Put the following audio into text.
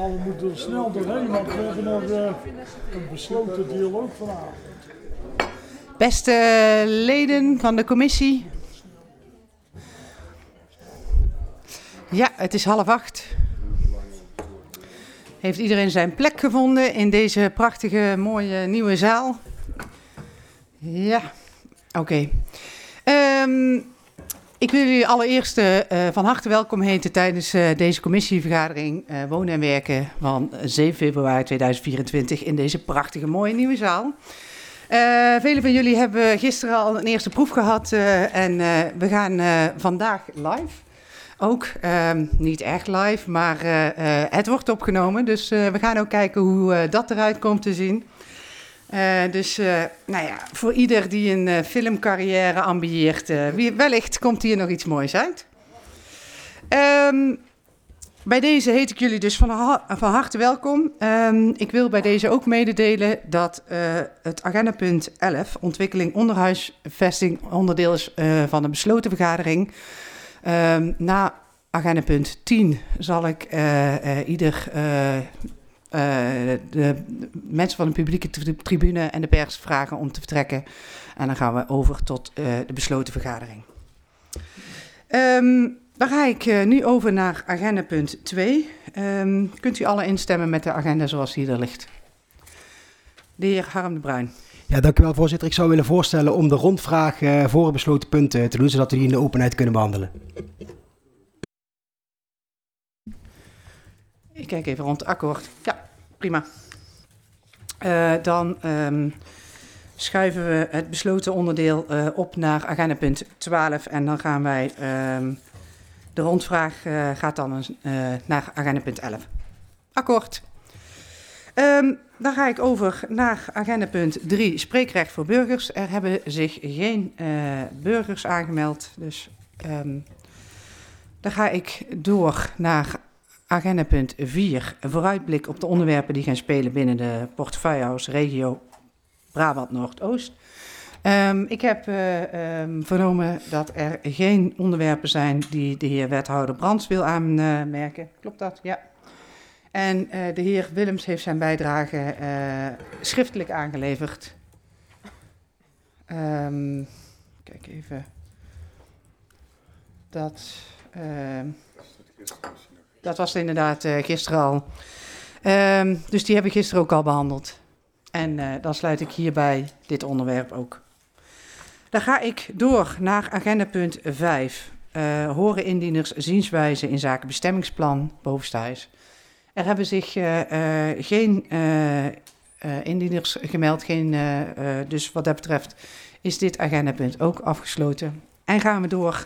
Nou, we moeten er snel doorheen, want we hebben nog een besloten dialoog vanavond. Beste leden van de commissie. Ja, het is 7:30. Heeft iedereen zijn plek gevonden in deze prachtige, mooie nieuwe zaal? Ja, oké. Ik wil jullie allereerst van harte welkom heten tijdens deze commissievergadering Wonen en Werken van 7 februari 2024 in deze prachtige, mooie nieuwe zaal. Velen van jullie hebben gisteren al een eerste proef gehad en we gaan vandaag live. Ook niet echt live, maar het wordt opgenomen. Dus we gaan ook kijken hoe dat eruit komt te zien. Nou ja, voor ieder die een filmcarrière ambieert, wellicht komt hier nog iets moois uit. Bij deze heet ik jullie dus van harte welkom. Ik wil bij deze ook mededelen dat het agendapunt 11, ontwikkeling onderhuisvesting, onderdeel is van een besloten vergadering. Na agendapunt 10 zal ik de mensen van de publieke tribune en de pers vragen om te vertrekken. En dan gaan we over tot de besloten vergadering. Dan ga ik nu over naar agendapunt 2. Kunt u alle instemmen met de agenda zoals die er ligt? De heer Harm de Bruin. Ja, dank u wel, voorzitter. Ik zou willen voorstellen om de rondvraag voor het besloten punt te doen, zodat we die in de openheid kunnen behandelen. Ik kijk even rond. Akkoord. Ja, prima. Dan schuiven we het besloten onderdeel op naar agendapunt 12. En dan gaan wij... de rondvraag gaat dan naar agendapunt 11. Akkoord. Dan ga ik over naar agendapunt 3, spreekrecht voor burgers. Er hebben zich geen burgers aangemeld, dus dan ga ik door naar agendapunt 4, vooruitblik op de onderwerpen die gaan spelen binnen de portefeuillehouse regio Brabant Noordoost. Ik heb vernomen dat er geen onderwerpen zijn die de heer wethouder Brands wil aanmerken. Klopt dat? Ja. En de heer Willems heeft zijn bijdrage schriftelijk aangeleverd. Kijk even. Dat was inderdaad gisteren al. Dus die hebben gisteren ook al behandeld. En dan sluit ik hierbij dit onderwerp ook. Dan ga ik door naar agendapunt 5. Horen indieners zienswijze in zaken bestemmingsplan Bovenstehuis. Er hebben zich geen indieners gemeld. Dus wat dat betreft is dit agendapunt ook afgesloten. En gaan we door